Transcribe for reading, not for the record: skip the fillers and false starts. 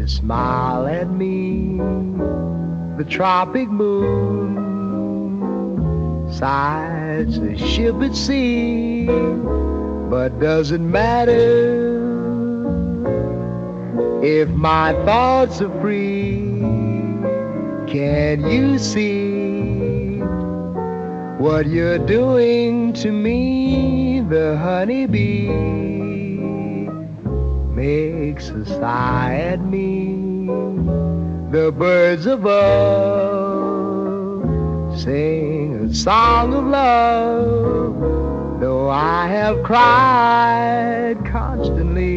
to smile at me. The tropic moon sighs a ship at sea, but doesn't matter if my thoughts are free. Can you see what you're doing to me? The honeybee makes a sigh at me. The birds above sing a song of love, though I have cried constantly.